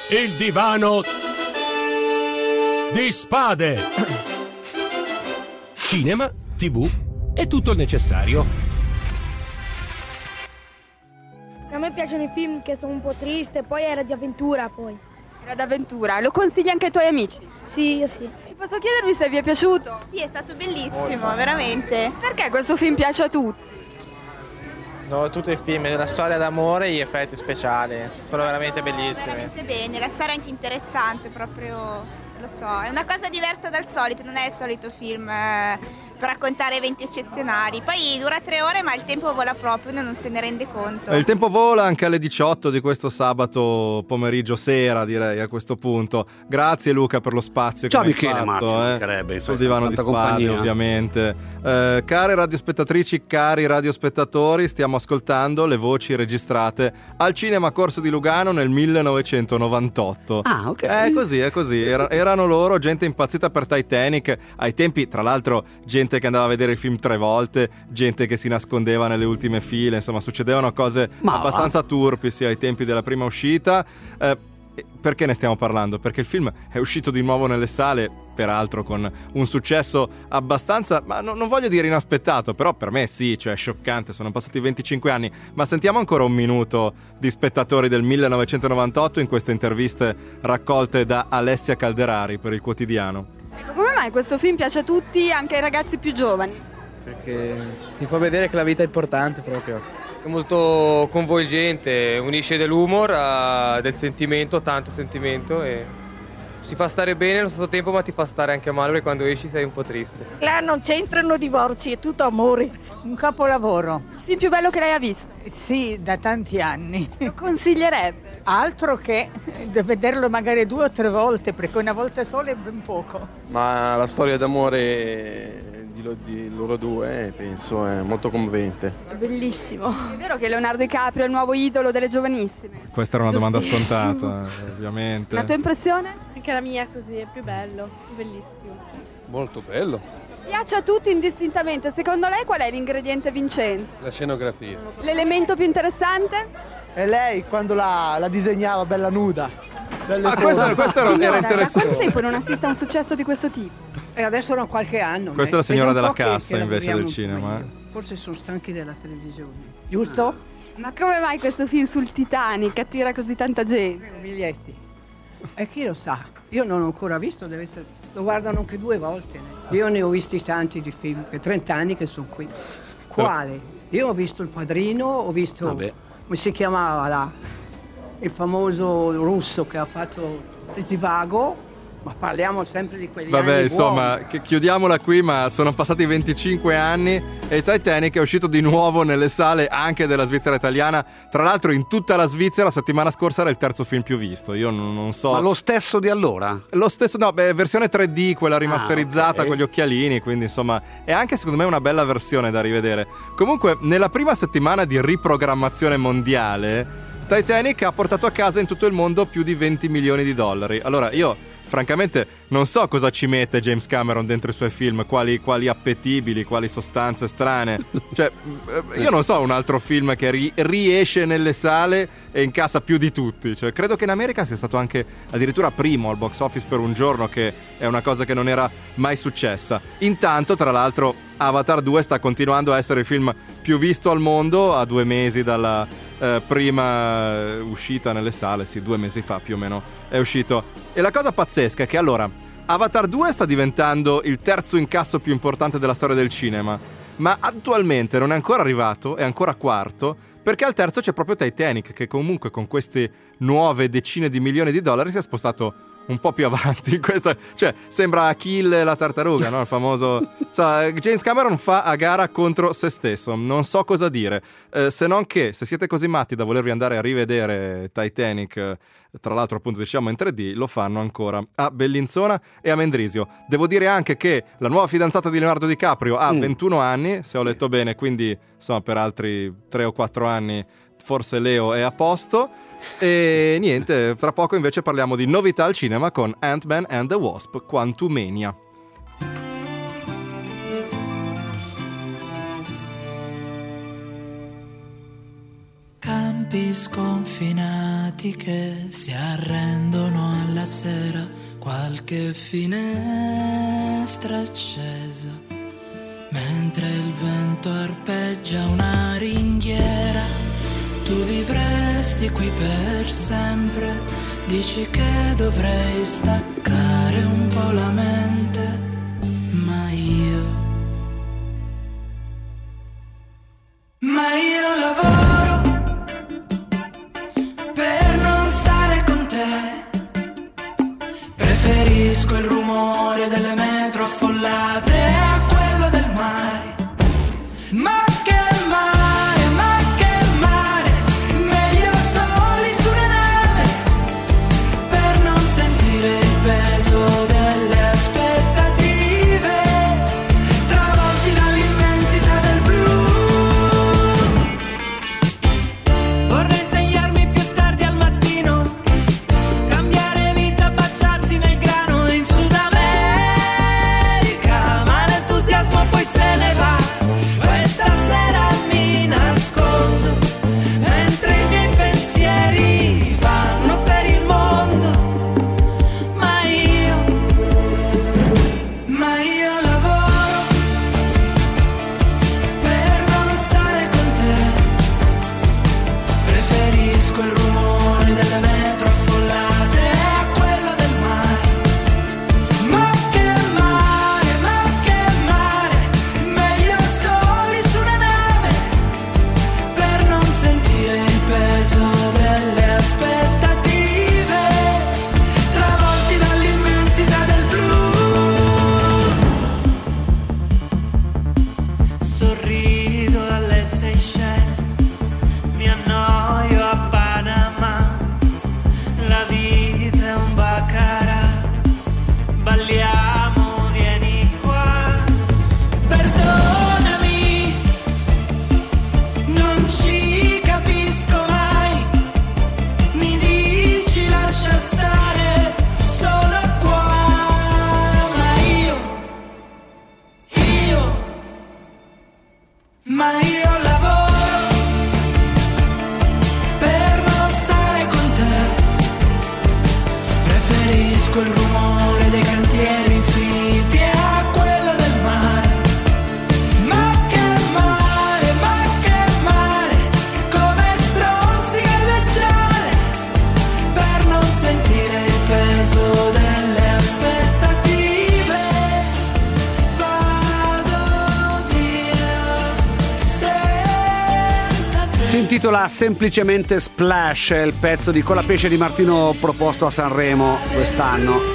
il divano di spade. Cinema, TV e tutto il necessario. A me piacciono i film che sono un po' triste, poi era di avventura poi. Era d'avventura, lo consigli anche ai tuoi amici? Sì, io sì. Posso chiedervi se vi è piaciuto? Sì, è stato bellissimo, veramente. Perché questo film piace a tutti? No, tutti i film, la storia d'amore e gli effetti speciali, sono veramente bellissimi. Veramente bene, la storia è anche interessante, proprio, lo so, è una cosa diversa dal solito, non è il solito film per raccontare eventi eccezionali. Poi dura 3 ore, ma il tempo vola proprio, uno non se ne rende conto. Il tempo vola anche alle 18 di questo sabato pomeriggio sera, direi, a questo punto. Grazie Luca per lo spazio. Ciao che mi Michele, hai fatto, mancherebbe, sul divano di spade, compagnia. ovviamente. Care radiospettatrici, cari radiospettatori, stiamo ascoltando le voci registrate al Cinema Corso di Lugano nel 1998. Ah, ok. È così. Erano loro, gente impazzita per Titanic. Ai tempi, tra l'altro, gente che andava a vedere il film 3 volte, gente che si nascondeva nelle ultime file, insomma succedevano cose abbastanza turpi ai tempi della prima uscita. Perché ne stiamo parlando? Perché il film è uscito di nuovo nelle sale, peraltro con un successo abbastanza, ma non voglio dire inaspettato, però per me sì, cioè è scioccante, sono passati 25 anni, ma sentiamo ancora un minuto di spettatori del 1998 in queste interviste raccolte da Alessia Calderari per Il Quotidiano. Ecco, come mai questo film piace a tutti, anche ai ragazzi più giovani? Perché ti fa vedere che la vita è importante proprio. È molto coinvolgente, unisce dell'humor, del sentimento, tanto sentimento e si fa stare bene allo stesso tempo, ma ti fa stare anche male perché quando esci sei un po' triste. Là non c'entrano divorzi, è tutto amore. Un capolavoro. Il film più bello che lei ha visto? Sì, da tanti anni. Lo consiglierebbe? Altro che vederlo magari 2 o 3 volte, perché una volta sola è ben poco. Ma la storia d'amore di loro due penso è molto commovente. È bellissimo. È vero che Leonardo DiCaprio è il nuovo idolo delle giovanissime? Questa era una domanda scontata, ovviamente. La tua impressione? Anche la mia così, è più bello, bellissimo. Molto bello. Piace a tutti indistintamente, secondo lei qual è l'ingrediente vincente? La scenografia. L'elemento più interessante? E lei quando la disegnava bella nuda. Questo era Da interessante. quanto tempo non assiste a un successo di questo tipo? E adesso da qualche anno. Questa è la signora Pensa un della po' cassa che invece del lavoriamo cinema. meglio. Forse sono stanchi della televisione. Giusto? Ma come mai questo film sul Titanic attira così tanta gente? Biglietti. E chi lo sa? Io non l'ho ancora visto, deve essere. Lo guardano anche 2 volte. Io ne ho visti tanti di film, che 30 anni che sono qui. Quale? Io ho visto Il Padrino, ho visto. Vabbè. Come si chiamava là? Il famoso russo che ha fatto Zivago. Ma parliamo sempre di quegli Vabbè, anni insomma, chiudiamola qui, ma sono passati 25 anni e Titanic è uscito di nuovo nelle sale anche della Svizzera italiana. Tra l'altro in tutta la Svizzera la settimana scorsa era il terzo film più visto. Io non so. Ma lo stesso di allora? Lo stesso, no, versione 3D, quella rimasterizzata ok. con gli occhialini, quindi insomma è anche secondo me una bella versione da rivedere. Comunque, nella prima settimana di riprogrammazione mondiale, Titanic ha portato a casa in tutto il mondo più di 20 milioni di dollari. Allora, io francamente non so cosa ci mette James Cameron dentro i suoi film, quali appetibili, quali sostanze strane. Cioè, io non so un altro film che riesce nelle sale e incassa più di tutti. Cioè, credo che in America sia stato anche addirittura primo al box office per un giorno, che è una cosa che non era mai successa. Intanto, tra l'altro, Avatar 2 sta continuando a essere il film più visto al mondo a 2 mesi dalla prima uscita nelle sale. Sì, 2 mesi fa più o meno è uscito. E la cosa pazzesca è che allora Avatar 2 sta diventando il terzo incasso più importante della storia del cinema, ma attualmente non è ancora arrivato, è ancora quarto, perché al terzo c'è proprio Titanic, che comunque con queste nuove decine di milioni di dollari si è spostato un po' più avanti in questa, cioè sembra Achille la tartaruga, no? Il famoso James Cameron fa a gara contro se stesso. Non so cosa dire, se non che se siete così matti da volervi andare a rivedere Titanic, tra l'altro appunto diciamo in 3D, lo fanno ancora a Bellinzona e a Mendrisio. Devo dire anche che la nuova fidanzata di Leonardo DiCaprio ha 21 anni, se ho letto bene, quindi insomma per altri 3 o 4 anni forse Leo è a posto. E niente, tra poco invece parliamo di novità al cinema con Ant-Man and the Wasp: Quantumania. Campi sconfinati amanti che si arrendono alla sera, qualche finestra accesa, mentre il vento arpeggia una ringhiera. Tu vivresti qui per sempre, dici che dovrei staccare un po' la mente, ma io lavoro per non stare con te. Preferisco il rumore delle metro affollate a quello del mare. Ma che mare, ma che mare, meglio soli su una nave, per non sentire il peso delle aspettative, travolti dall'immensità del blu. Vorrei svegliarmi più tardi al mattino, cambiare vita, baciarti nel grano in Sud America, ma l'entusiasmo poi se ne va. Questa sera mi nascondo, mentre i miei pensieri vanno per il mondo, ma io lavoro per non stare con te. Preferisco il rumore delle metro affollate a quello del mare. Ma che mare, meglio soli su una nave, per non sentire il peso delle aspettative, travolti dall'immensità del blu. Sorrido alle Seychelles, mi annoio a Panama, la vita è un baccarat, balliamo, vieni qua. Perdonami, non ci capisco mai, mi dici lascia stare, sono qua, ma io lavoro per non stare con te. Preferisco il rumore dei cantieri infiniti a quello del mare. Ma che mare, come stronzi galleggiare, per non sentire il peso delle aspettative. Vado via senza te. Si intitola semplicemente Splash, è il pezzo di Colapesce di Martino proposto a Sanremo quest'anno.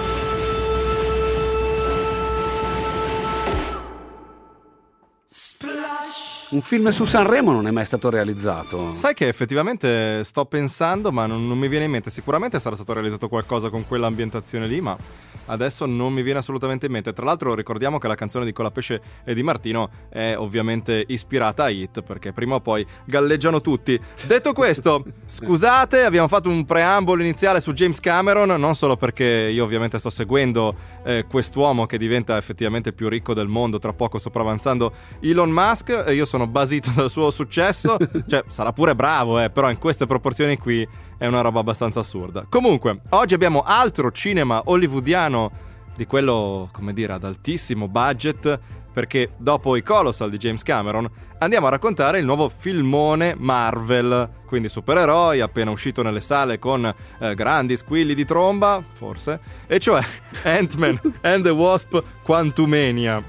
Un film su Sanremo non è mai stato realizzato. Sai che effettivamente sto pensando, ma non mi viene in mente. Sicuramente sarà stato realizzato qualcosa con quell'ambientazione lì, ma adesso non mi viene assolutamente in mente. Tra l'altro ricordiamo che la canzone di Colapesce e di Martino è ovviamente ispirata a Hit, perché prima o poi galleggiano tutti. Detto questo, scusate, abbiamo fatto un preambolo iniziale su James Cameron, non solo perché io ovviamente sto seguendo quest'uomo che diventa effettivamente più ricco del mondo, tra poco sopravanzando Elon Musk, e io sono basito dal suo successo. Cioè sarà pure bravo, però in queste proporzioni qui è una roba abbastanza assurda. Comunque oggi abbiamo altro cinema hollywoodiano, di quello, come dire, ad altissimo budget, perché dopo i Colossal di James Cameron andiamo a raccontare il nuovo filmone Marvel, quindi supereroi, appena uscito nelle sale con grandi squilli di tromba, forse, e cioè Ant-Man and the Wasp Quantumania.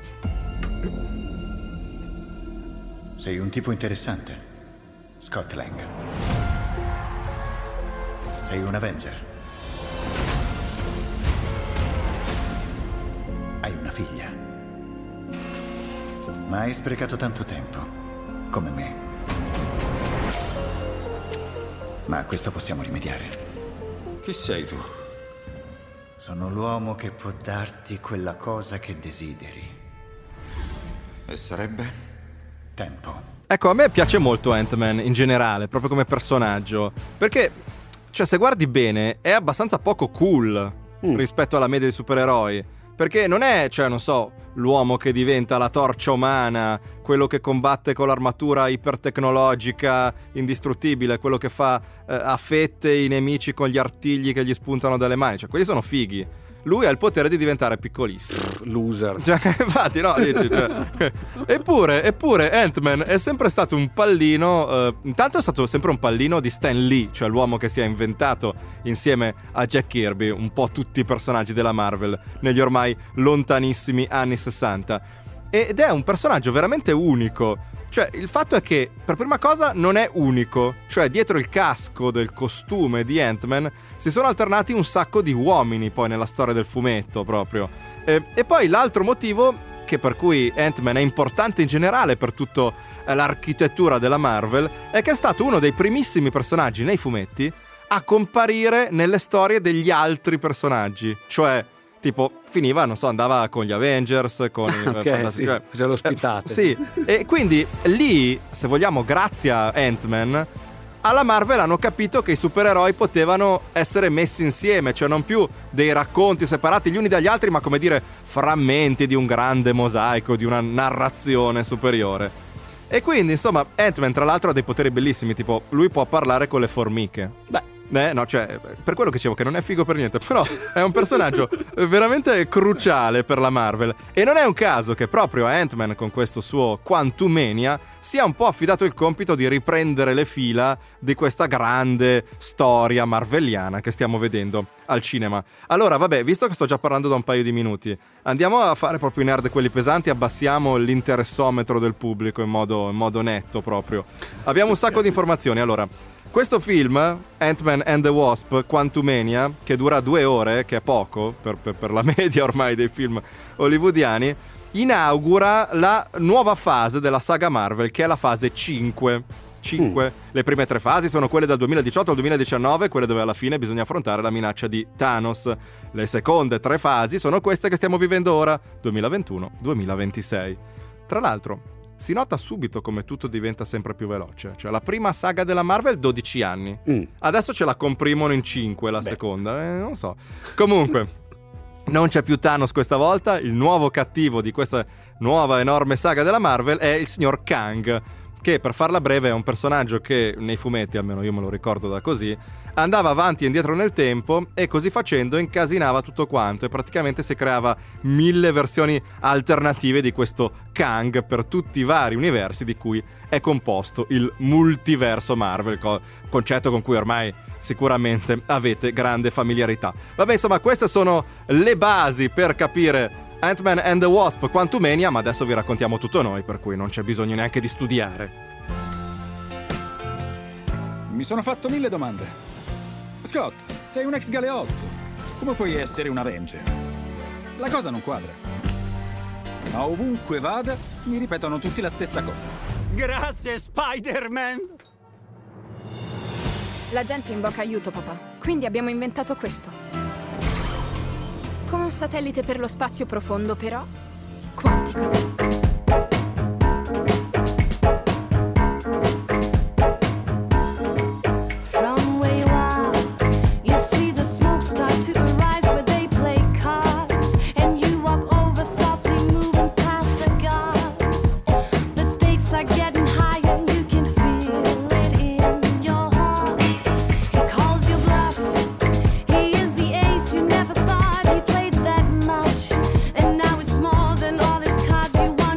Sei un tipo interessante, Scott Lang. Sei un Avenger. Hai una figlia. Ma hai sprecato tanto tempo, come me. Ma a questo possiamo rimediare. Chi sei tu? Sono l'uomo che può darti quella cosa che desideri. E sarebbe? Tempo. Ecco, a me piace molto Ant-Man in generale, proprio come personaggio, perché, cioè, se guardi bene, è abbastanza poco cool rispetto alla media dei supereroi. Perché non è, cioè, non so, l'uomo che diventa la torcia umana, quello che combatte con l'armatura ipertecnologica indistruttibile, quello che fa a fette i nemici con gli artigli che gli spuntano dalle mani. Cioè, quelli sono fighi. Lui ha il potere di diventare piccolissimo. Loser. Cioè, infatti, no, dici, cioè. Eppure Ant-Man è sempre stato un pallino. Intanto è stato sempre un pallino di Stan Lee, cioè l'uomo che si è inventato insieme a Jack Kirby un po' tutti i personaggi della Marvel negli ormai lontanissimi anni 60. Ed è un personaggio veramente unico. Cioè, il fatto è che, per prima cosa, non è unico. Cioè, dietro il casco del costume di Ant-Man si sono alternati un sacco di uomini poi nella storia del fumetto, proprio. E poi l'altro motivo che per cui Ant-Man è importante in generale per tutta l'architettura della Marvel è che è stato uno dei primissimi personaggi nei fumetti a comparire nelle storie degli altri personaggi. Cioè, tipo, finiva, non so, andava con gli Avengers, con ok, sì, c'è l'ospitato. Sì, e quindi lì, se vogliamo, grazie a Ant-Man, alla Marvel hanno capito che i supereroi potevano essere messi insieme, cioè non più dei racconti separati gli uni dagli altri, ma come dire, frammenti di un grande mosaico, di una narrazione superiore. E quindi, insomma, Ant-Man tra l'altro ha dei poteri bellissimi, tipo, lui può parlare con le formiche. Beh, no, cioè, per quello che dicevo che non è figo per niente, però è un personaggio veramente cruciale per la Marvel. E non è un caso che proprio Ant-Man, con questo suo Quantumania, sia un po' affidato il compito di riprendere le fila di questa grande storia marveliana che stiamo vedendo al cinema. Allora, vabbè, visto che sto già parlando da un paio di minuti, andiamo a fare proprio i nerd quelli pesanti, abbassiamo l'interessometro del pubblico in modo netto proprio. Abbiamo un sacco di informazioni, allora. Questo film, Ant-Man and the Wasp, Quantumania, che dura 2 ore, che è poco per la media ormai dei film hollywoodiani, inaugura la nuova fase della saga Marvel, che è la fase 5. Le prime 3 fasi sono quelle dal 2018 al 2019, quelle dove alla fine bisogna affrontare la minaccia di Thanos. Le seconde 3 fasi sono queste che stiamo vivendo ora, 2021-2026. Tra l'altro, si nota subito come tutto diventa sempre più veloce. Cioè, la prima saga della Marvel 12 anni. Adesso ce la comprimono in 5 la seconda, non so. Comunque, non c'è più Thanos questa volta. Il nuovo cattivo di questa nuova enorme saga della Marvel è il signor Kang, che, per farla breve, è un personaggio che nei fumetti, almeno io me lo ricordo da così, andava avanti e indietro nel tempo e così facendo incasinava tutto quanto e praticamente si creava 1000 versioni alternative di questo Kang per tutti i vari universi di cui è composto il multiverso Marvel, concetto con cui ormai sicuramente avete grande familiarità. Vabbè, insomma, queste sono le basi per capire Ant-Man and the Wasp Quantumania, ma adesso vi raccontiamo tutto noi, per cui non c'è bisogno neanche di studiare. Mi sono fatto 1000 domande. Scott, sei un ex galeotto. Come puoi essere un Avenger? La cosa non quadra. Ma ovunque vada, mi ripetono tutti la stessa cosa. Grazie, Spider-Man! La gente invoca aiuto, papà. Quindi abbiamo inventato questo. Come un satellite per lo spazio profondo, però quantico. More than all his cards you want.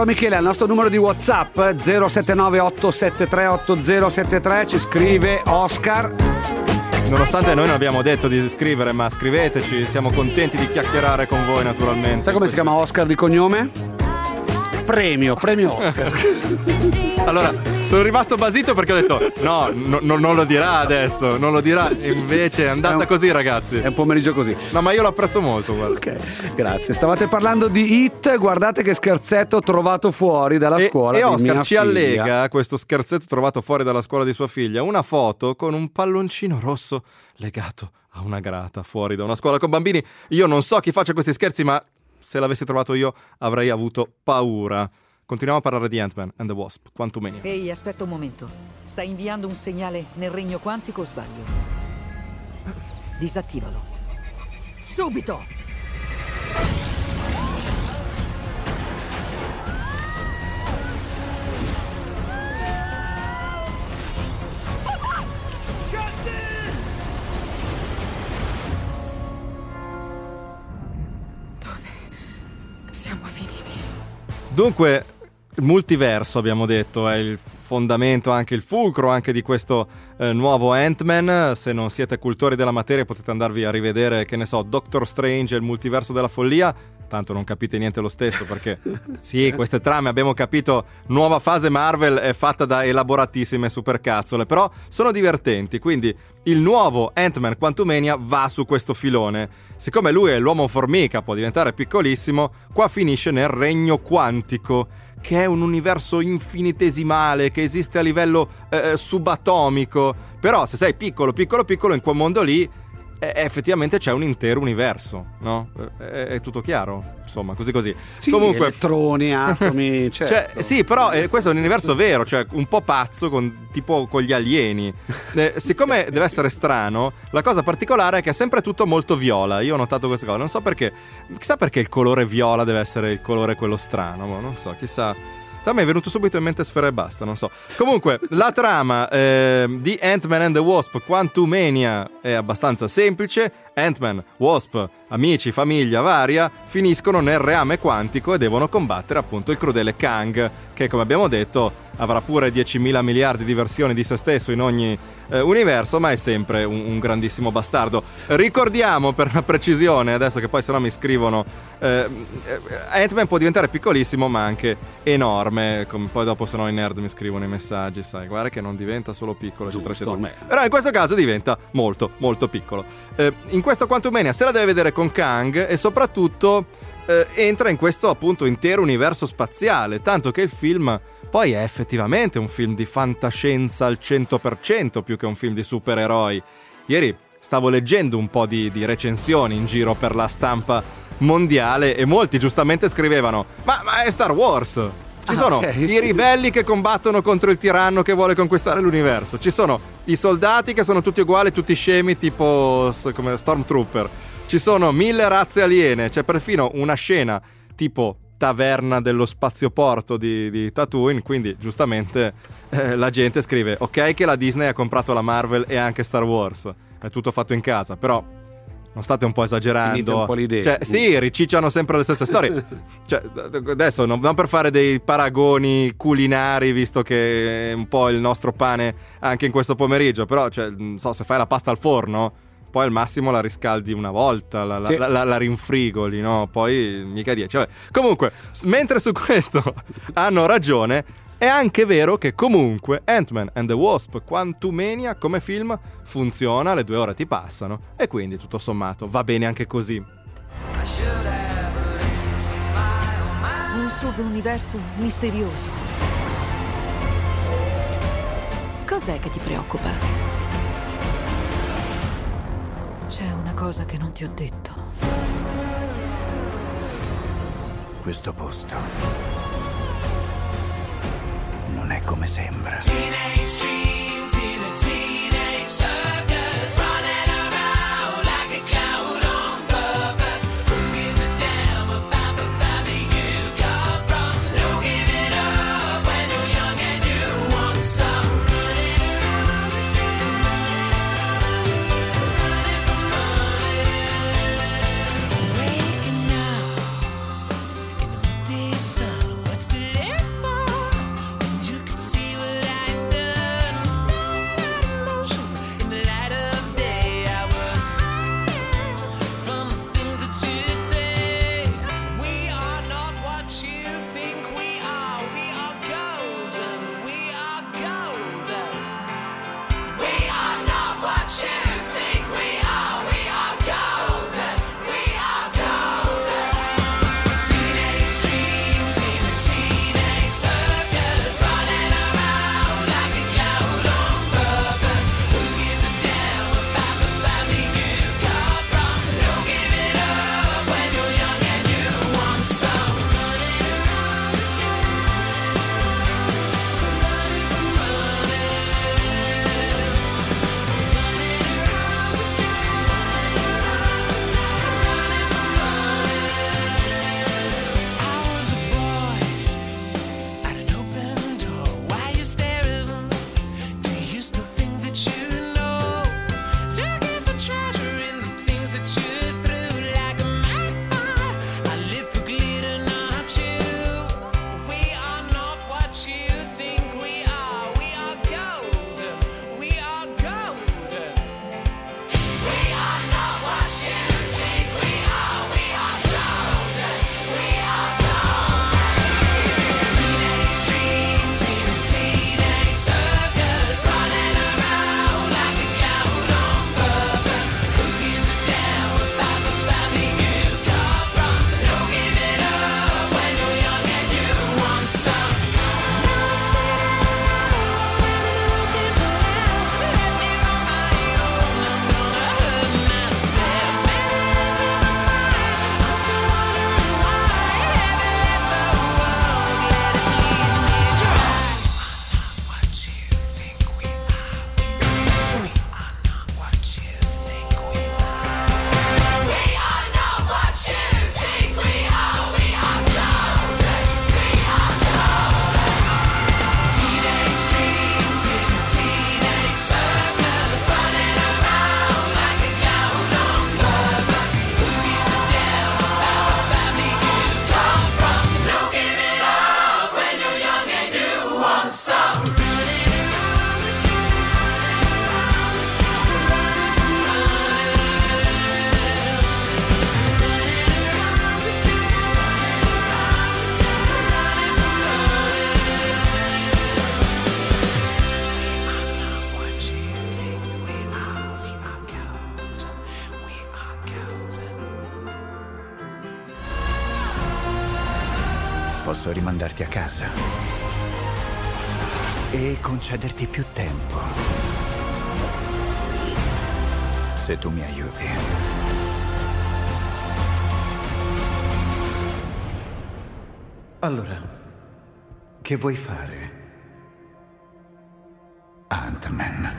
Caro Michele, al nostro numero di WhatsApp 079-873-8073 ci scrive Oscar. Nonostante noi non abbiamo detto di scrivere, ma scriveteci, siamo contenti di chiacchierare con voi naturalmente. Sai come si chiama Oscar di cognome? Premio Oscar. Allora, sono rimasto basito perché ho detto no, non lo dirà adesso, non lo dirà, e invece è andata così, ragazzi. È un pomeriggio così. No, ma io lo apprezzo molto, guarda. Ok, grazie. Stavate parlando di It, guardate che scherzetto trovato fuori dalla scuola e di Oscar mia ci figlia. allega questo scherzetto trovato fuori dalla scuola di sua figlia, una foto con un palloncino rosso legato a una grata fuori da una scuola con bambini. Io non so chi faccia questi scherzi, ma se l'avessi trovato io avrei avuto paura. Continuiamo a parlare di Ant-Man and the Wasp, Quantumania. Ehi, aspetta un momento. Stai inviando un segnale nel regno quantico o sbaglio? Disattivalo. Subito! Siamo finiti. Dunque, il multiverso, abbiamo detto, è il fondamento, anche il fulcro anche di questo nuovo Ant-Man. Se non siete cultori della materia potete andarvi a rivedere, che ne so, Doctor Strange e il multiverso della follia. Tanto non capite niente lo stesso, perché sì, queste trame, abbiamo capito, nuova fase Marvel è fatta da elaboratissime supercazzole, però sono divertenti, quindi il nuovo Ant-Man Quantumania va su questo filone. Siccome lui è l'uomo formica, può diventare piccolissimo, qua finisce nel regno quantico, che è un universo infinitesimale, che esiste a livello subatomico, però se sei piccolo, in quel mondo lì, effettivamente c'è un intero universo, no? È tutto chiaro, insomma, così. Sì, comunque, elettroni, atomi, certo. Sì, però questo è un universo vero, cioè un po' pazzo, tipo con gli alieni. Siccome deve essere strano, la cosa particolare è che è sempre tutto molto viola. Io ho notato questa cosa, non so perché. Chissà perché il colore viola deve essere il colore quello strano, non so, chissà. A me è venuto subito in mente Sfera e basta, non so. Comunque, la trama di Ant-Man and the Wasp Quantumania è abbastanza semplice. Ant-Man, Wasp, amici, famiglia varia, finiscono nel reame quantico e devono combattere appunto il crudele Kang, che come abbiamo detto avrà pure 10.000 miliardi di versioni di se stesso in ogni universo, ma è sempre un grandissimo bastardo. Ricordiamo per la precisione, adesso che poi sennò mi scrivono, Ant-Man può diventare piccolissimo ma anche enorme, come poi dopo sennò i nerd mi scrivono i messaggi, sai, guarda che non diventa solo piccolo, eccetera. Però in questo caso diventa molto molto piccolo. In questo Quantumania se la deve vedere con Kang e soprattutto entra in questo appunto intero universo spaziale, tanto che il film poi è effettivamente un film di fantascienza al 100% più che un film di supereroi. Ieri stavo leggendo un po' di recensioni in giro per la stampa mondiale e molti giustamente scrivevano ma è Star Wars! Ci sono i ribelli che combattono contro il tiranno che vuole conquistare l'universo, ci sono i soldati che sono tutti uguali, tutti scemi, tipo come Stormtrooper, ci sono 1000 razze aliene, c'è perfino una scena tipo taverna dello spazioporto di Tatooine, quindi giustamente la gente scrive ok che la Disney ha comprato la Marvel e anche Star Wars, è tutto fatto in casa, però non state un po' esagerando? Finite un po' l'idea. Cioè, sì, ricicciano sempre le stesse storie. Cioè, adesso non per fare dei paragoni culinari, visto che è un po' il nostro pane anche in questo pomeriggio, però cioè, non so, se fai la pasta al forno, poi al massimo la riscaldi una volta, la rinfrigoli, no? Poi mica 10. Vabbè. Comunque, mentre su questo hanno ragione, è anche vero che comunque Ant-Man and the Wasp Quantumania come film funziona, le 2 ore ti passano e quindi tutto sommato va bene anche così. Un subuniverso misterioso. Cos'è che ti preoccupa? C'è una cosa che non ti ho detto. Questo posto non è come sembra. Sun, what's delayed? Posso rimandarti a casa e concederti più tempo, se tu mi aiuti. Allora, che vuoi fare, Ant-Man?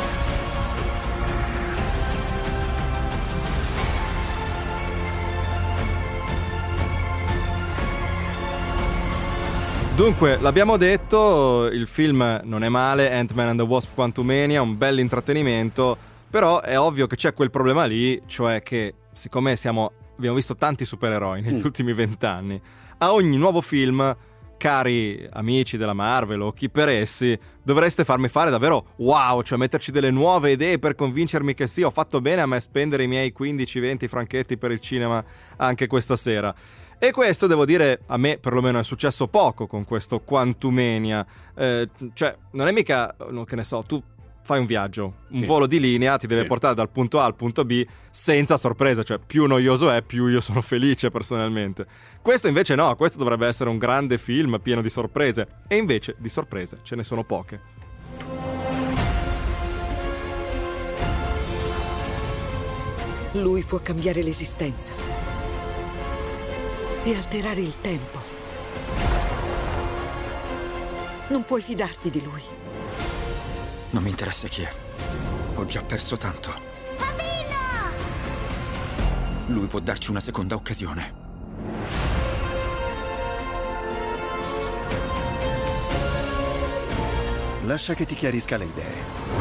Dunque, l'abbiamo detto, il film non è male, Ant-Man and the Wasp Quantumania, un bel intrattenimento, però è ovvio che c'è quel problema lì, cioè che siccome abbiamo visto tanti supereroi negli ultimi 20 anni, a ogni nuovo film, cari amici della Marvel o chi per essi, dovreste farmi fare davvero wow, cioè metterci delle nuove idee per convincermi che sì, ho fatto bene a me spendere i miei 15-20 franchetti per il cinema anche questa sera. E questo, devo dire, a me perlomeno è successo poco con questo Quantumania. Cioè, non è mica, che ne so, tu fai un viaggio, un volo di linea, ti deve portare dal punto A al punto B senza sorpresa, cioè più noioso è, più io sono felice personalmente. Questo invece no, questo dovrebbe essere un grande film pieno di sorprese, e invece di sorprese ce ne sono poche. Lui può cambiare l'esistenza e alterare il tempo. Non puoi fidarti di lui. Non mi interessa chi è. Ho già perso tanto. Bambino! Lui può darci una seconda occasione. Lascia che ti chiarisca le idee.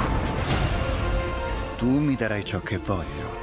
Tu mi darai ciò che voglio.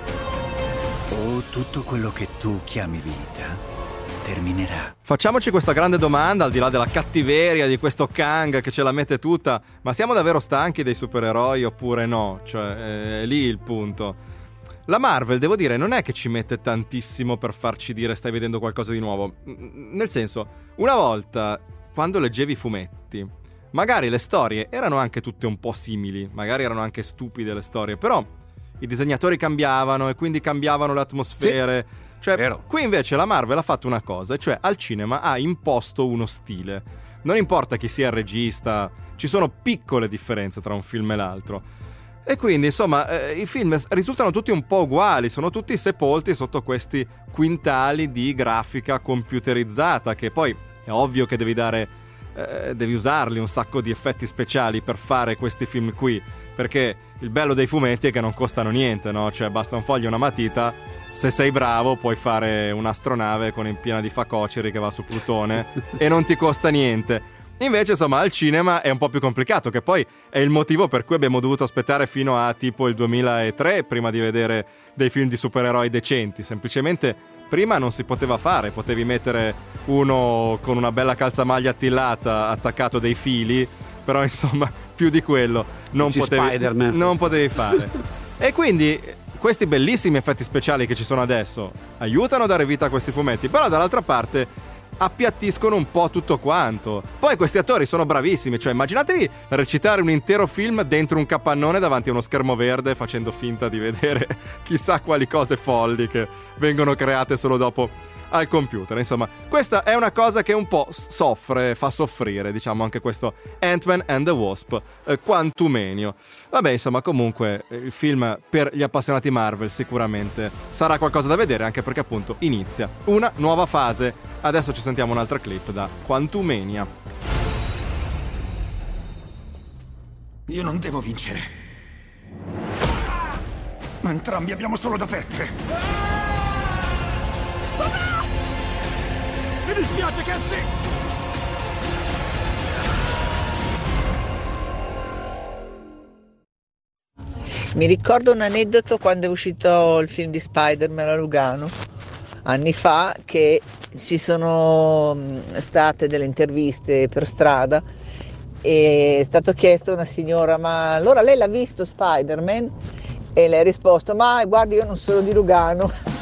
O tutto quello che tu chiami vita terminerà. Facciamoci questa grande domanda, al di là della cattiveria di questo Kang che ce la mette tutta, ma siamo davvero stanchi dei supereroi oppure no? Cioè, è lì il punto. La Marvel, devo dire, non è che ci mette tantissimo per farci dire stai vedendo qualcosa di nuovo. Nel senso, una volta, quando leggevi i fumetti, magari le storie erano anche tutte un po' simili, magari erano anche stupide le storie, però i disegnatori cambiavano e quindi cambiavano le atmosfere. Sì. Cioè, qui invece la Marvel ha fatto una cosa, cioè al cinema ha imposto uno stile. Non importa chi sia il regista, ci sono piccole differenze tra un film e l'altro. E quindi, insomma, i film risultano tutti un po' uguali, sono tutti sepolti sotto questi quintali di grafica computerizzata, che poi è ovvio che devi usarli un sacco di effetti speciali per fare questi film qui, perché il bello dei fumetti è che non costano niente, no? Cioè basta un foglio e una matita. Se sei bravo puoi fare un'astronave piena di facoceri che va su Plutone e non ti costa niente. Invece, insomma, al cinema è un po' più complicato, che poi è il motivo per cui abbiamo dovuto aspettare fino a tipo il 2003 prima di vedere dei film di supereroi decenti. Semplicemente prima non si poteva fare, potevi mettere uno con una bella calzamaglia attillata attaccato dei fili, però insomma più di quello non potevi fare. E quindi questi bellissimi effetti speciali che ci sono adesso aiutano a dare vita a questi fumetti, però dall'altra parte appiattiscono un po' tutto quanto. Poi questi attori sono bravissimi, cioè immaginatevi recitare un intero film dentro un capannone davanti a uno schermo verde facendo finta di vedere chissà quali cose folli che vengono create solo dopo al computer. Insomma, questa è una cosa che un po' fa soffrire, diciamo, anche questo Ant-Man and the Wasp Quantumania. Vabbè, insomma, comunque il film per gli appassionati Marvel sicuramente sarà qualcosa da vedere, anche perché appunto inizia una nuova fase. Adesso ci sentiamo un'altra clip da Quantumania. Io non devo vincere, ma entrambi abbiamo solo da perdere. Mi dispiace, Cassie! Mi ricordo un aneddoto quando è uscito il film di Spider-Man a Lugano, anni fa, che ci sono state delle interviste per strada e è stato chiesto a una signora: ma allora lei l'ha visto Spider-Man? E lei ha risposto: ma guardi, io non sono di Lugano.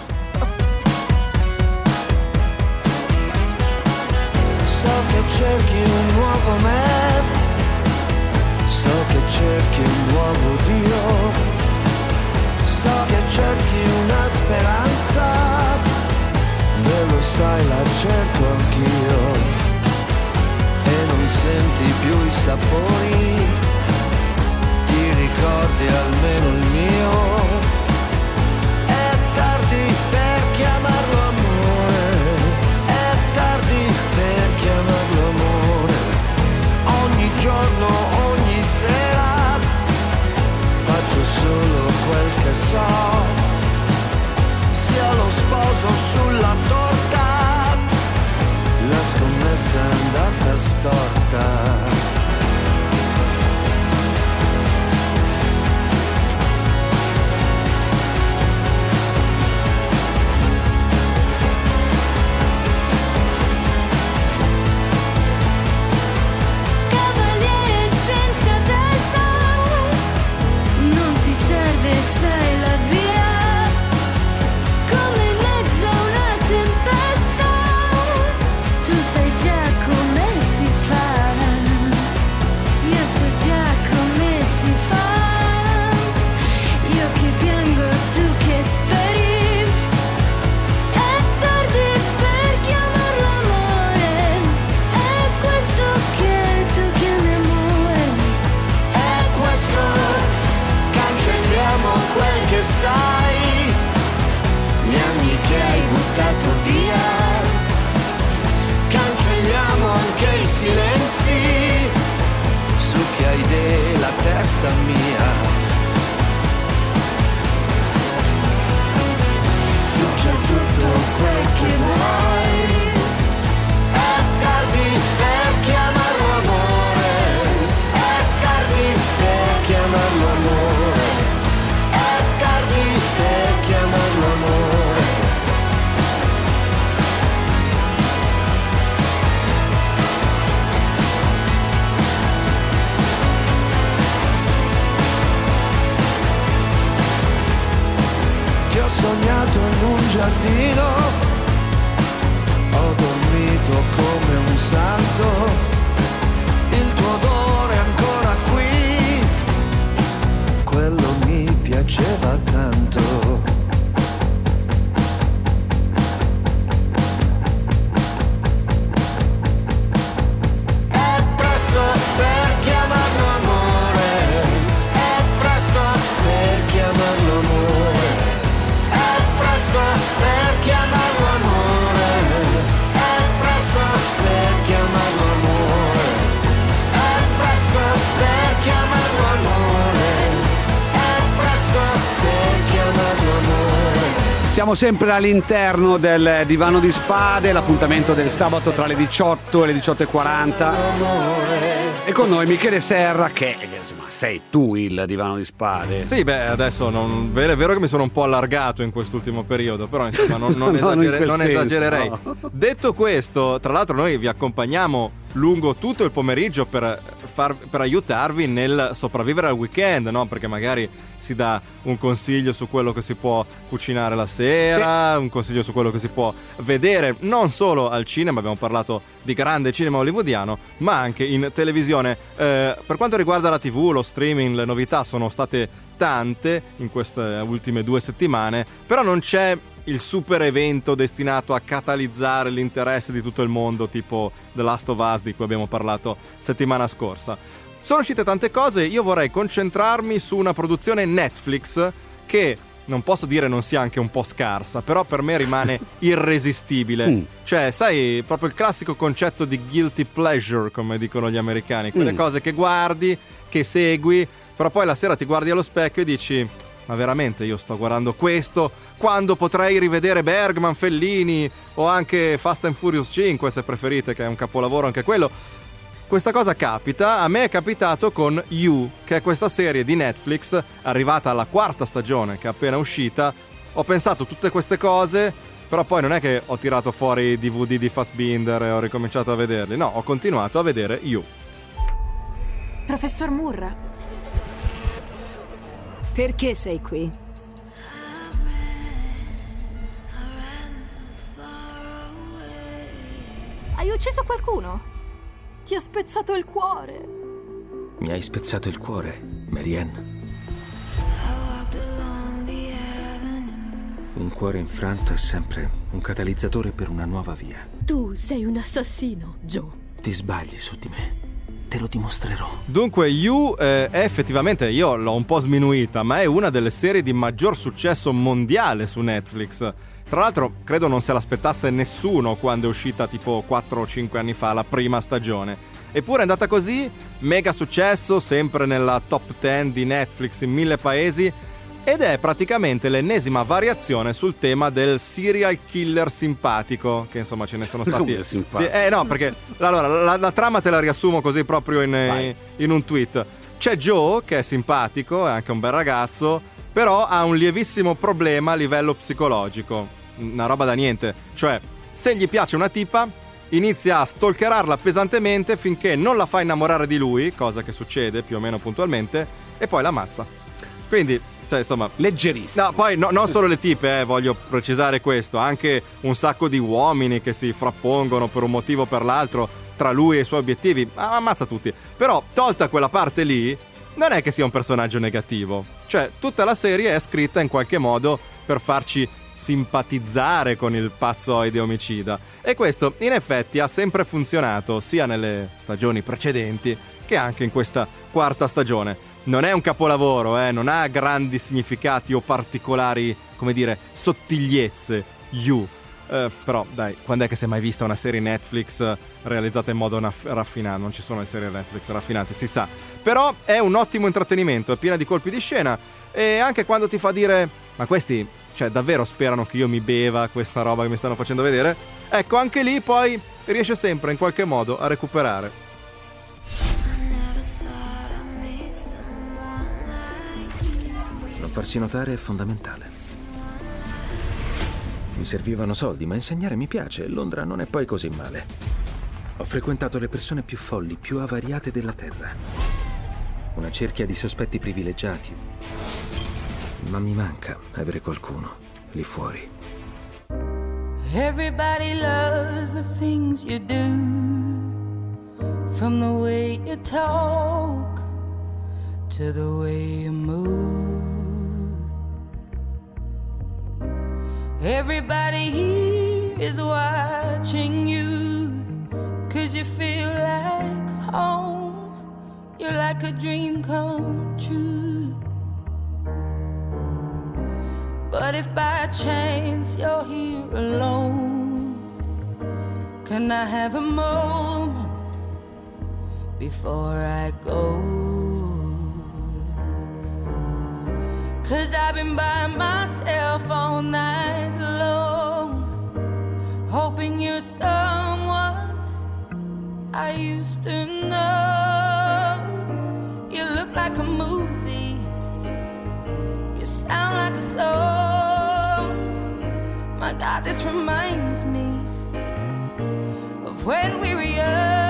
So che cerchi un nuovo me, so che cerchi un nuovo Dio, so che cerchi una speranza, e lo sai, la cerco anch'io. senti più i sapori, ti ricordi almeno il mio. È tardi per chiamarlo amore, è tardi per chiamarlo amore. Ogni giorno, ogni sera faccio solo quel che so. Sia lo sposo sulla torta, la scommessa è andata storta. Cavaliere senza testa, non ti serve, sai la via. Come in mezzo a una tempesta, tu sai già come si fa. Io so già come si fa. Io che piango, tu che speri. È tardi per chiamarlo amore, è questo che tu chiami amore. È questo, cancelliamo quel che sai, gli anni che hai buttato via, cancelliamo anche i silenzi, su che hai della testa mia, succhia tutto quel che vuoi. È tardi per chiamarlo amore, è tardi per chiamarlo amore, è tardi per chiamarlo amore. Ti ho sognato in un giardino, ho dormito come un santo, il tuo odore è ancora qui, quello mi piaceva tanto. È presto per chiamarlo amore, è presto per chiamarlo amore, è presto per chiamarlo amore, è presto per chiamarlo amore, è presto per chiamarlo amore, è presto per chiamarlo amore. Siamo sempre all'interno del Divano di Spade, l'appuntamento del sabato tra le 18 e le 18:40. E con noi Michele Serra, che insomma sei tu il Divano di Spade. Sì, beh, adesso è vero che mi sono un po' allargato in quest'ultimo periodo, però insomma non Non in quel senso, esagererei. no. Detto questo, tra l'altro noi vi accompagniamo lungo tutto il pomeriggio per aiutarvi nel sopravvivere al weekend, no? Perché magari si dà un consiglio su quello che si può cucinare la sera, un consiglio su quello che si può vedere non solo al cinema, abbiamo parlato di grande cinema hollywoodiano, ma anche in televisione. Per quanto riguarda la TV, lo streaming, le novità sono state tante in queste ultime 2 settimane, però non c'è il super evento destinato a catalizzare l'interesse di tutto il mondo, tipo The Last of Us di cui abbiamo parlato settimana scorsa. Sono uscite tante cose, io vorrei concentrarmi su una produzione Netflix che non posso dire non sia anche un po' scarsa, però per me rimane irresistibile. Cioè, sai, proprio il classico concetto di guilty pleasure, come dicono gli americani, quelle cose che guardi, che segui, però poi la sera ti guardi allo specchio e dici: ma veramente io sto guardando questo quando potrei rivedere Bergman, Fellini o anche Fast and Furious 5 se preferite, che è un capolavoro anche quello. Questa cosa capita, a me è capitato con You, che è questa serie di Netflix arrivata alla 4ª stagione, che è appena uscita. Ho pensato tutte queste cose, però poi non è che ho tirato fuori i DVD di Fassbinder e ho ricominciato a vederli, no, ho continuato a vedere You. Professor Murra, perché sei qui? Hai ucciso qualcuno? Ti ha spezzato il cuore. Mi hai spezzato il cuore, Marianne. Un cuore infranto è sempre un catalizzatore per una nuova via. Tu sei un assassino, Joe. Ti sbagli su di me. Te lo dimostrerò. Dunque, You è effettivamente, io l'ho un po' sminuita, ma è una delle serie di maggior successo mondiale su Netflix. Tra l'altro, credo non se l'aspettasse nessuno quando è uscita tipo 4 o 5 anni fa la prima stagione. Eppure è andata così, mega successo, sempre nella top 10 di Netflix in 1000 paesi, ed è praticamente l'ennesima variazione sul tema del serial killer simpatico, che insomma ce ne sono stati. Come simpatico? No, perché allora la trama te la riassumo così proprio in un tweet. C'è Joe che è simpatico, è anche un bel ragazzo, però ha un lievissimo problema a livello psicologico, una roba da niente. Cioè, se gli piace una tipa, inizia a stalkerarla pesantemente finché non la fa innamorare di lui, cosa che succede più o meno puntualmente, e poi la ammazza. Quindi, cioè, insomma, leggerissimo. No, poi non solo le tipe, voglio precisare questo, anche un sacco di uomini che si frappongono per un motivo o per l'altro tra lui e i suoi obiettivi, ammazza tutti. Però, tolta quella parte lì, non è che sia un personaggio negativo. Cioè, tutta la serie è scritta in qualche modo per farci simpatizzare con il pazzoide omicida, e questo in effetti ha sempre funzionato sia nelle stagioni precedenti che anche in questa quarta stagione. Non è un capolavoro, non ha grandi significati o particolari, come dire, sottigliezze, però dai, quando è che si è mai vista una serie Netflix realizzata in modo raffinato? Non ci sono le serie Netflix raffinate, si sa. Però è un ottimo intrattenimento, è piena di colpi di scena, e anche quando ti fa dire ma questi, cioè, davvero sperano che io mi beva questa roba che mi stanno facendo vedere? Ecco, anche lì poi riesce sempre in qualche modo a recuperare. Non farsi notare è fondamentale. Mi servivano soldi, ma insegnare mi piace e Londra non è poi così male. Ho frequentato le persone più folli, più avariate della terra. Una cerchia di sospetti privilegiati. Ma mi manca avere qualcuno lì fuori. Everybody loves the things you do, from the way you talk to the way you move. Everybody here is watching you, 'cause you feel like home. You're like a dream come true. But if by chance you're here alone, can I have a moment before I go? 'Cause I've been by myself all night long, hoping you're someone I used to know. You look like a movie, you sound like a song. My God, this reminds me of when we were young.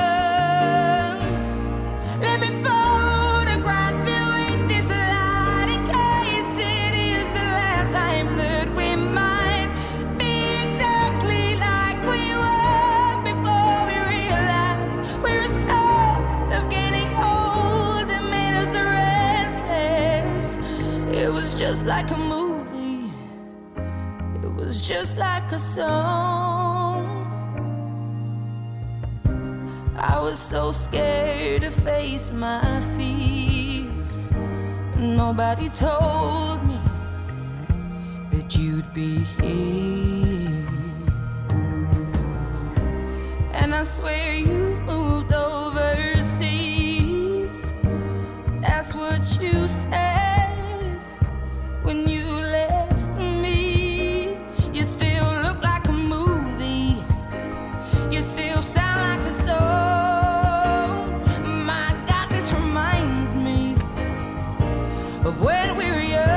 Let me photograph you in this light, in case it is the last time that we might be exactly like we were before we realized we were scared of getting old and made us restless. It was just like a movie, it was just like a song. I was so scared to face my fears. Nobody told me that you'd be here. And I swear you moved overseas. That's what you said when you left me. You still look like a movie, you still sound like a song. My God, this reminds me of when we were young.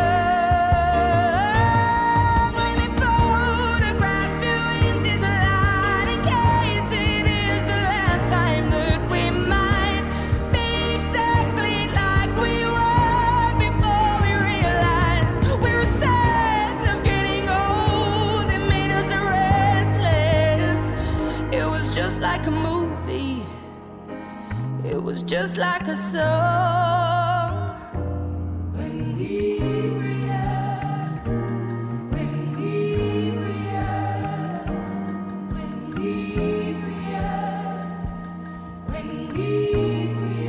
Let me photograph you in this light, in case it is the last time that we might be exactly like we were before we realized we were sad of getting old and made us restless. It was just like a movie, it was just like a song. When we were young, when we were young, when we were young, when we were young.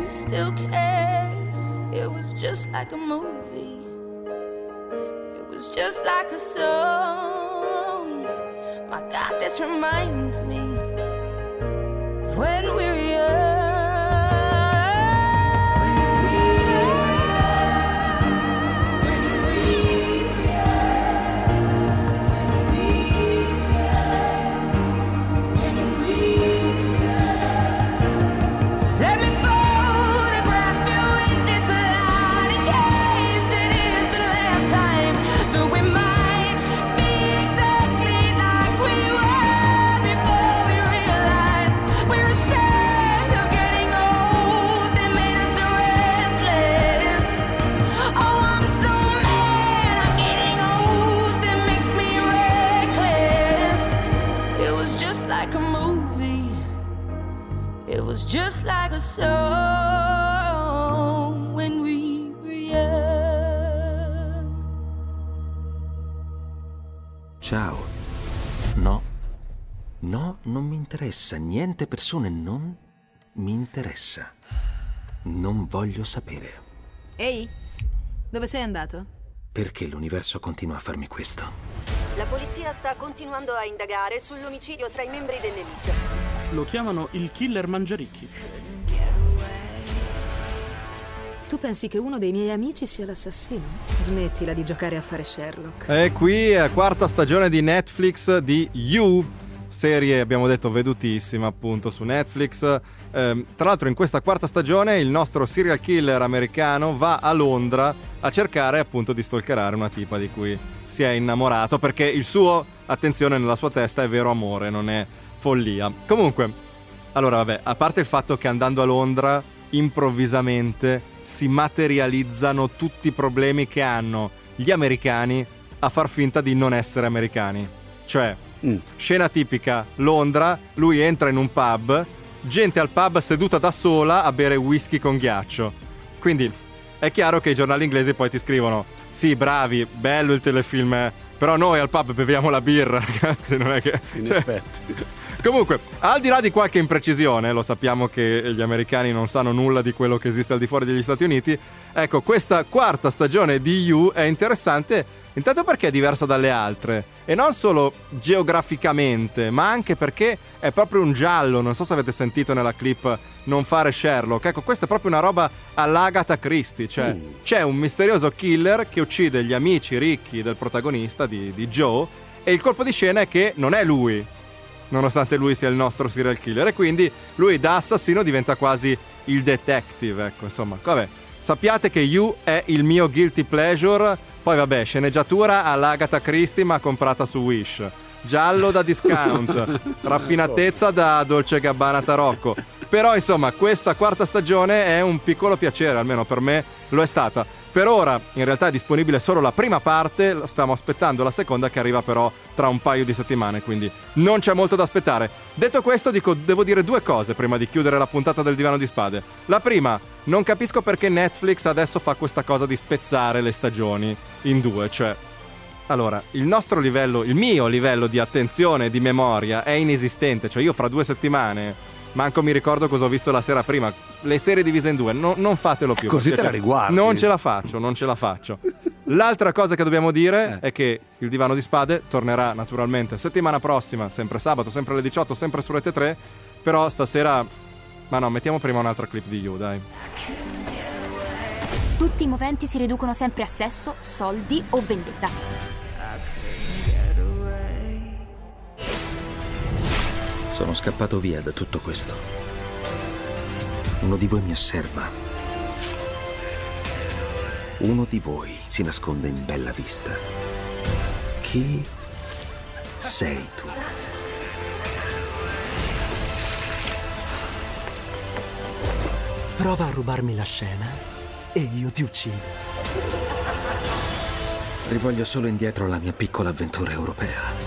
you still care. It was just like a movie. It was just like a song. My God, this reminds me of when we were young. Just like a song when we were young. Ciao. No. No, non mi interessa. Niente persone, non mi interessa. Non voglio sapere. Ehi, dove sei andato? Perché l'universo continua a farmi questo? La polizia sta continuando a indagare sull'omicidio tra i membri dell'Elite. Lo chiamano il killer mangiaricchi. Tu pensi che uno dei miei amici sia l'assassino? Smettila di giocare a fare Sherlock. E qui è quarta stagione di Netflix di You, serie abbiamo detto vedutissima appunto su Netflix. Tra l'altro in questa quarta stagione il nostro serial killer americano va a Londra a cercare appunto di stalkerare una tipa di cui si è innamorato, perché il suo, attenzione, nella sua testa è vero amore, non è follia. Comunque, allora vabbè, a parte il fatto che andando a Londra improvvisamente si materializzano tutti i problemi che hanno gli americani a far finta di non essere americani. Cioè, scena tipica, Londra, lui entra in un pub, gente al pub seduta da sola a bere whisky con ghiaccio. Quindi è chiaro che i giornali inglesi poi ti scrivono: sì, bravi, bello il telefilm, però noi al pub beviamo la birra, ragazzi, non è che... In effetti. Comunque, al di là di qualche imprecisione, lo sappiamo che gli americani non sanno nulla di quello che esiste al di fuori degli Stati Uniti, ecco, questa quarta stagione di You è interessante, intanto perché è diversa dalle altre, e non solo geograficamente, ma anche perché è proprio un giallo. Non so se avete sentito nella clip Non fare Sherlock, ecco, questa è proprio una roba all'Agatha Christie, cioè c'è un misterioso killer che uccide gli amici ricchi del protagonista, di Joe, e il colpo di scena è che non è lui, nonostante lui sia il nostro serial killer, e quindi lui da assassino diventa quasi il detective, ecco, insomma, vabbè, sappiate che You è il mio guilty pleasure. Poi vabbè, sceneggiatura all'Agatha Christie ma comprata su Wish, giallo da discount, raffinatezza da Dolce & Gabbana Tarocco. Però insomma questa quarta stagione è un piccolo piacere, almeno per me lo è stata. Per ora in realtà è disponibile solo la prima parte, stiamo aspettando la seconda che arriva però tra un paio di settimane, quindi non c'è molto da aspettare. Detto questo devo dire due cose prima di chiudere la puntata del Divano di Spade. La prima, non capisco perché Netflix adesso fa questa cosa di spezzare le stagioni in due, cioè... Allora, il mio livello di attenzione e di memoria è inesistente, cioè io fra 2 settimane manco mi ricordo cosa ho visto la sera prima. Le serie divise in due, non fatelo più. Così te la riguardi. Non ce la faccio. L'altra cosa che dobbiamo dire è che il Divano di Spade tornerà naturalmente settimana prossima, sempre sabato, sempre alle 18, sempre su Rete 3, però stasera... Ma no, mettiamo prima un'altra clip di You, dai. Tutti i moventi si riducono sempre a sesso, soldi o vendetta. Sono scappato via da tutto questo. Uno di voi mi osserva. Uno di voi si nasconde in bella vista. Chi sei tu? Prova a rubarmi la scena e io ti uccido. Rivoglio solo indietro la mia piccola avventura europea.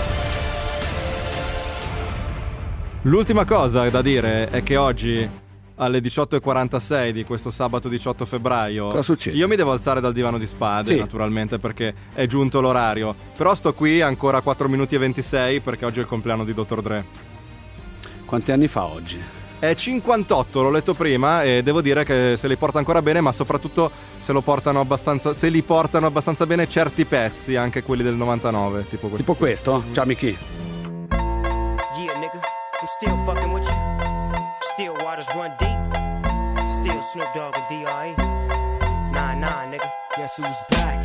L'ultima cosa da dire è che oggi alle 18:46 di questo sabato 18 febbraio cosa succede? Io mi devo alzare dal Divano di Spade, sì, naturalmente, perché è giunto l'orario. Però sto qui ancora 4 minuti e 26 perché oggi è il compleanno di Dr. Dre. Quanti anni fa oggi? È 58, l'ho letto prima e devo dire che se li porta ancora bene, ma soprattutto se li portano abbastanza bene certi pezzi, anche quelli del 99, tipo questo. Tipo questo? Ciao Miki. Yeah, nigga, I'm still fucking with you. Still waters run deep. Still Snoop Dogg and D.R.E. 9-9, nigga. Guess who's back?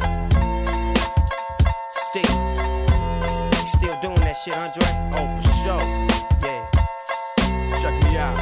Still doing that shit, Andre? Oh, for sure. Yeah. Check me out.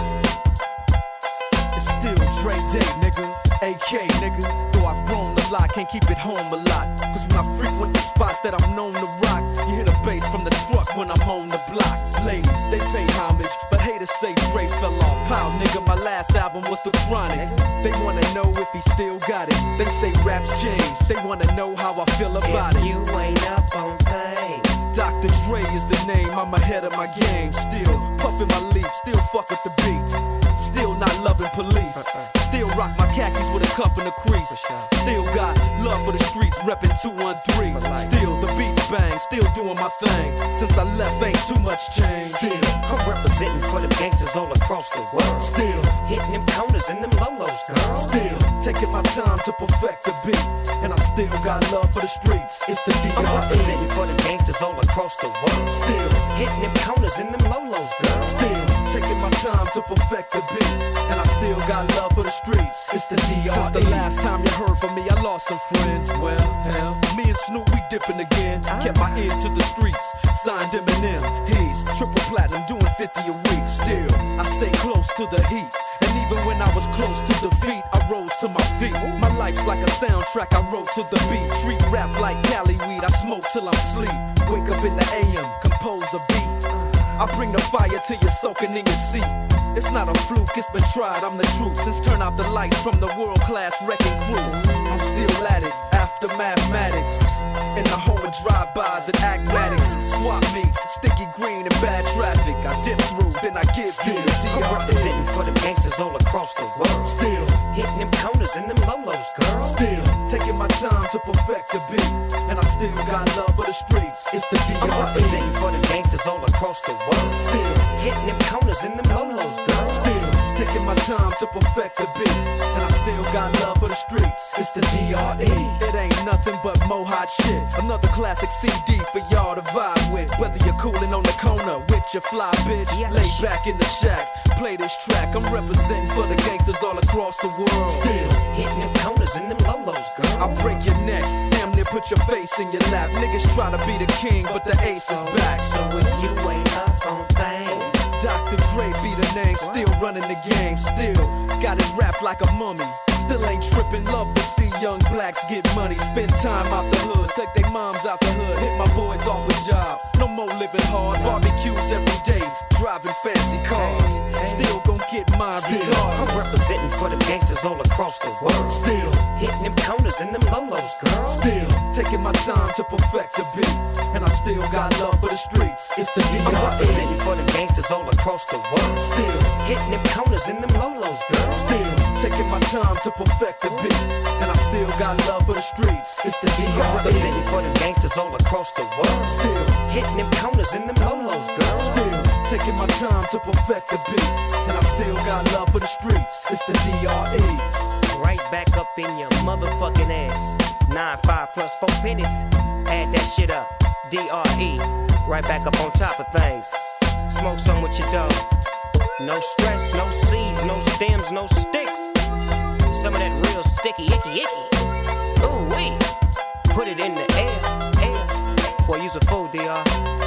It's still Dre Day, nigga. AK, nigga. Though I've grown a lot, can't keep it home a lot. Cause when I frequent the spots that I'm known to rock, you hear the bass from the truck when I'm on the block. Ladies, they pay homage, but haters say Dre fell off. How, nigga, my last album was The Chronic. They wanna know if he still got it. They say raps changed. They wanna know how I feel about it. You ain't up on things. Dr. Dre is the name, I'm ahead of my game. Still puffin' my leaf, still fuck with the beats. Still not loving police. Still rock my khakis with a cuff and a crease. Still got love for the streets, reppin' 213. Still the beats bang, still doing my thing. Since I left, ain't too much change. Still, I'm representing for them gangsters all across the world. Still, hitting them corners and them lolos, girl. Still, taking my time to perfect the beat. And I still got love for the streets. It's the D.R.E. I'm representing for them gangsters all across the world. Still, hitting them corners and them lolos, girl. Still, taking my time to perfect the beat. And I still got love for the streets. It's the D.R.E. Since the last time you heard from me, I lost some friends. Well, hell, me and Snoop, we dipping again. Kept my ear to the streets. Signed Eminem. He's triple platinum, doing 50 a week. Still, I stay close to the heat. And even when I was close to defeat, I rose to my feet. My life's like a soundtrack I wrote to the beat. Treat rap like Cali weed, I smoke till I'm asleep. Wake up in the AM, compose a beat. I bring the fire till you're soaking in your seat. It's not a fluke, it's been tried, I'm the truth. Since turn out the lights from the world-class wrecking crew, I'm still at it, after mathematics. In the home of drive-bys and acmatics. Swap meets, sticky green and bad traffic. I dip through, then I give you the D.R.E. I'm representing for them gangsters all across the world. Still, hitting them corners and them lolos, girl. Still, taking my time to perfect the beat. And I still got love for the streets. It's the D.R.E. I'm representing for them gangsters all across the world. Still, hitting them corners and them lolos, girl. Still, taking my time to perfect the beat. And I still got love for the streets. It's the D.R.E. It ain't nothing but mo hot shit. Another classic CD for y'all to vibe with. Whether you're coolin' on the corner with your fly bitch, lay back in the shack, play this track. I'm representing for the gangsters all across the world. Still, hitting them corners and them lolos, girl. I'll break your neck, damn near put your face in your lap. Niggas try to be the king, but the ace is back. So if you ain't up on things, Dr. Dre be the name, still running the game. Still, got it wrapped like a mummy. Still ain't trippin', love to see young blacks get money. Spend time out the hood, take their moms out the hood. Hit my boys off with jobs, no more living hard. Barbecues every day, driving fancy cars. Still gon' get my regard. I'm representing for them gangsters all across the world. Still, hitting them corners and them lolos, girl. Still, taking my time to perfect the beat. And I still got love for the streets. It's the D.R.E. I'm representing for them gangsters all across the world. Still, hitting them corners and them lolos, girl. Still, taking my time to perfect the beat. And I still got love for the streets. It's the D.R.E. I'm representing for them gangsters all across the world. Still, hitting them corners and them lolos, girl. Still, taking my time to perfect the beat. And I still got love for the streets. It's the D.R.E. Right back up in your motherfucking ass. 9-5 plus 4 pennies. Add that shit up. D.R.E. Right back up on top of things. Smoke some with your dog. No stress, no seeds, no stems, no sticks. Some of that real sticky, icky. Ooh wee. Put it in the air. Boy, you's a fool, D.R.